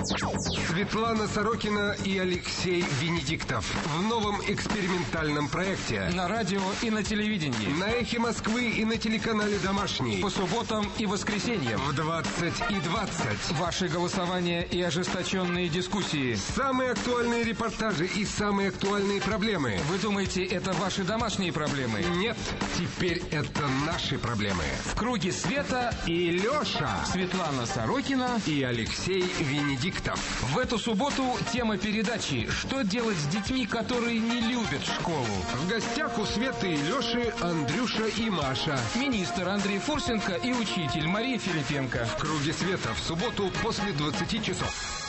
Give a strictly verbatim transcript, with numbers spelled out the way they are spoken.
Светлана Сорокина и Алексей Венедиктов в новом экспериментальном проекте. На радио и на телевидении. На Эхе Москвы и на телеканале «Домашний». По субботам и воскресеньям. В двадцать и двадцать. Ваши голосования и ожесточенные дискуссии. Самые актуальные репортажи и самые актуальные проблемы. Вы думаете, это ваши домашние проблемы? Нет, теперь это наши проблемы. В круге света и Леша, Светлана Сорокина и Алексей Венедиктов. В эту субботу тема передачи «Что делать с детьми, которые не любят школу?». В гостях у Светы и Леши Андрюша и Маша. Министр Андрей Фурсенко и учитель Мария Филипенко. В круге света в субботу после двадцати часов.